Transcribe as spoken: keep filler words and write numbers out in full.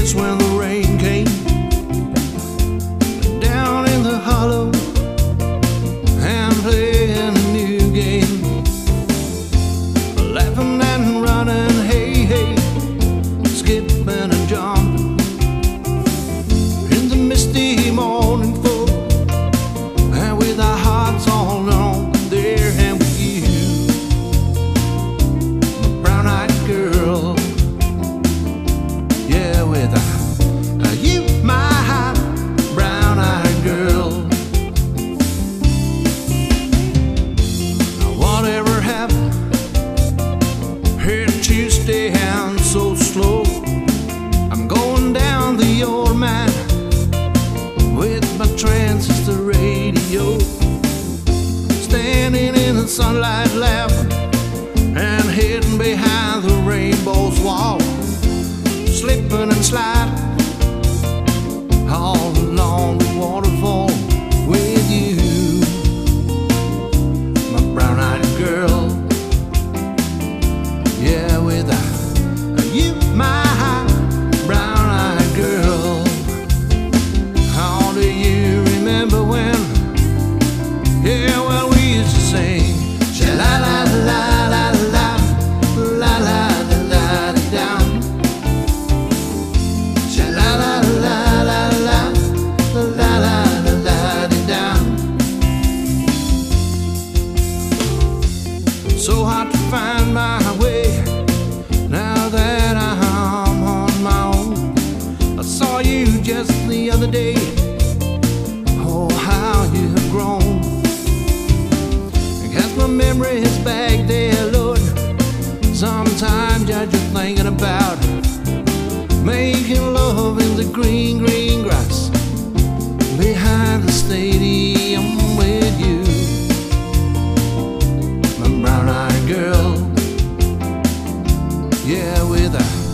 days when the rain came down in the hollow and playing a new game, laughing and running, hey, hey, skipping and jumping in the misty morning fog, and with our hearts all alone there and with you, my brown-eyed girl. Yeah, with a, uh, you, my brown-eyed girl. Now whatever happened here Tuesday and so slow, I'm going down the old man with my transistor radio, standing in the sunlight laughing and hidden behind the rainbow's wall, slipping and sliding all along the waterfall with you, my brown-eyed girl. Yeah, with a, you, my brown-eyed girl. How do you remember when? Yeah, well, we used to sing sha-la-la-la-la-la, la-la-la-la-la-down, sha-la-la-la-la-la, la-la-la-la-la-down. So hard to find my way now that I'm on my own. I saw you just the other day. Oh, how you have grown. Cast my memories back there, Lord. Sometimes you're just thinking about making love in the green, green grass behind the stadium with you, my brown-eyed girl. Yeah, with a